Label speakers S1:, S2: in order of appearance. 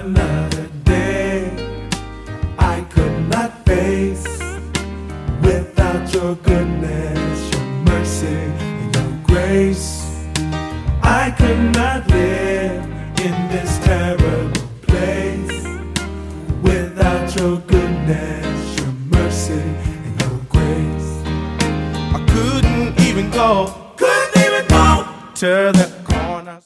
S1: Another day I could not face without your goodness, your mercy, and your grace. I could not live in this terrible place without your goodness, your mercy, and your grace.
S2: I couldn't even go
S1: to the